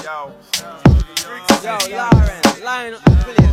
Yo, Lawrence,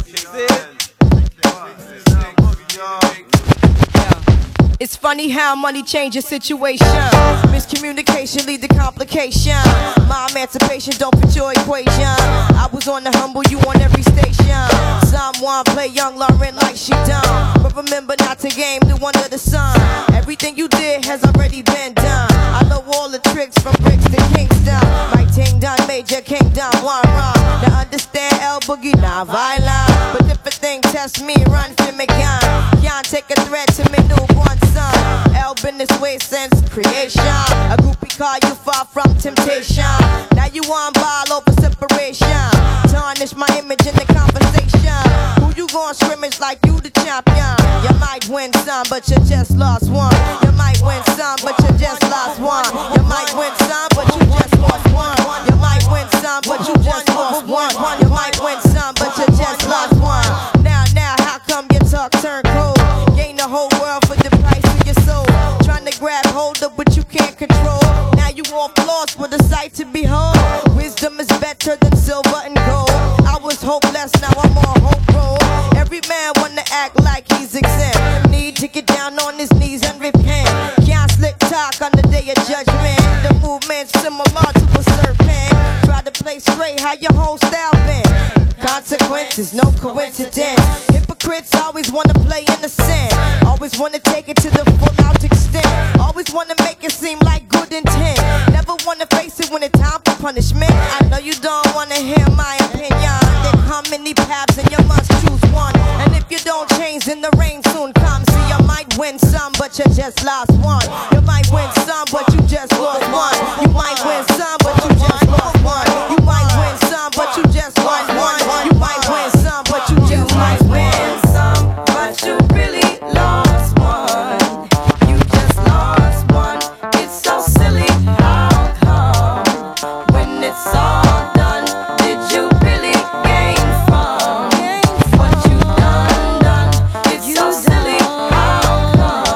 It's funny how money changes situation. Miscommunication lead to complication. My emancipation don't fit your equation. I was on the humble, you on every station. Someone play young Lauren like she done, but remember not to game new under the sun. Everything you did has already been done. I know all the tricks from bricks to Kingston. My ting done, major kingdom, one run. Now understand L Boogie, not violent, but if a thing test me, run for me gun. Can't take a threat to me newborn son. L been this way since creation. A groupie call you far from temptation. Now you on ball over separation. Tarnish my image in the conversation. Who you gon' scrimmage like you the champion? You might win some, but you just lost one. You might win some, but you just lost one. You might win some, but you just lost one. You might win some, but you just lost one. You might win some, but you just lost one. Now, how come your talk turn cold? Gain the whole world for the price of your soul. Trying to grab hold of what you can't control. Now you all lost with a sight to behold. Wisdom is better than silver and gold. I was hopeless, now I'm on hope roll. Every man wanna act like he's exempt. Need to get down on his knees and repent. Can't slick talk on the day of judgment. The movement's similar to a serpent. Try to play straight, how your whole style been. Consequences, no coincidence. Hypocrites always wanna play innocent. Always wanna take it to the full out extent. Always wanna make it seem like good intent. Never wanna face it when it's time for punishment. I know you don't wanna hear my opinion. There come many paths and you must choose one. And if you don't change, then the rain soon comes. See, you might win some, but you just lost one. You might win some, but you just lost one. You might win some, but you just lost one. You might win some, but you just lost one. You might win some, but you just might win some, but you really lost one. You just lost one. It's so silly. How come when it's all done, did you really gain from what you done? It's so silly. How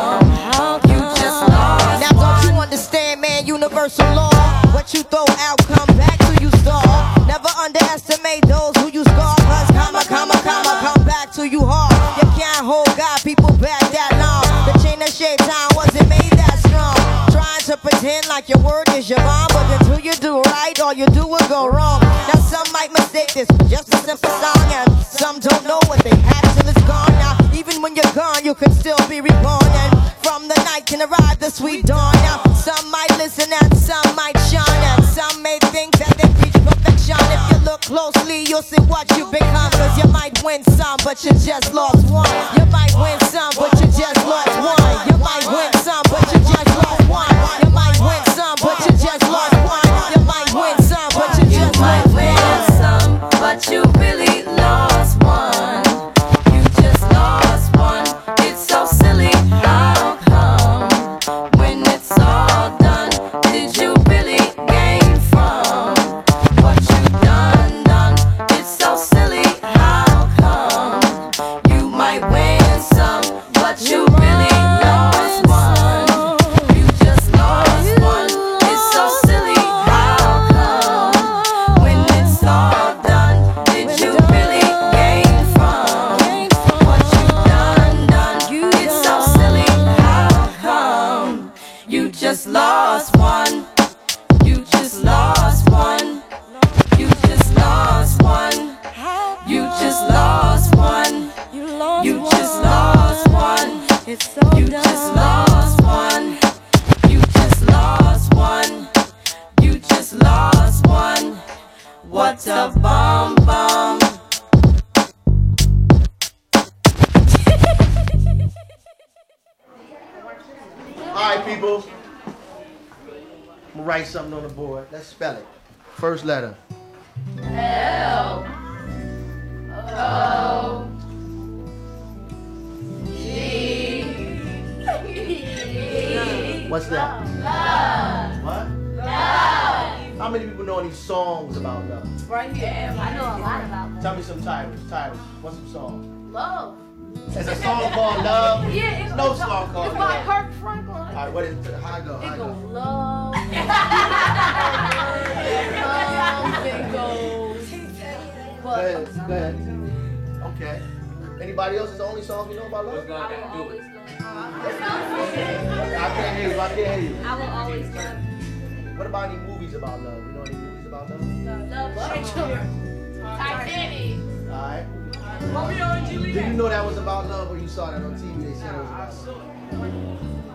come you just lost? Now don't you understand, man? Universal law. What you throw out, come back to you stall. Never underestimate those who you scar. Cause come back to you hard. You can't hold God, people back that long. The chain that shaped time wasn't made that strong. Trying to pretend like your word is your bond, but until you do right, all you do will go wrong. Now some might mistake this for just a simple song, and some don't know what they had till it's gone. Now even when you're gone, you can still be reborn, and from the night can arrive the sweet dawn. Now some might listen and some might shine, and some may think that they reach perfection. If you look closely, you'll see what you become. Cause you might win some, but you just lost one. You might win some, but you just lost one. You might win some, but you just lost one. You might win some, but you just lost one. You might win some, but you just lost one. You might win some, but you really lost one. You just lost one. It's so silly. How come when it's all done, did you really gain from what you done? It's so silly. How come you might win some, but you really lost one? You just lost one. It's so silly. How come when it's all done, did you really gain from what you done? It's so silly. How come you just lost one? You just lost one. You just lost one. You just lost one. You just lost one. You just lost one. You just lost one. You just lost one. What a bomb bomb. Alright, people. I'm gonna write something on the board. Let's spell it. First letter. L O G. What's that? Love. What? Love. How many people know any songs about love? Right here. I know a lot about love. Tell me some titles. What's some songs? Love. There's a song called Love. Yeah, There's no song called it's by Love. Kirk Franklin. Alright, what is it? How I go? It How I goes go? love. It goes Anybody else? Is the only song you know about love? I will always love you. I can't hear you. I can't hear you. I will always love you. What about any movies about love? You know any movies about love? Love Shakespeare. Titanic. Alright. Romeo and Juliet. Did you know that was about love or you saw that on TV? They said it was about love.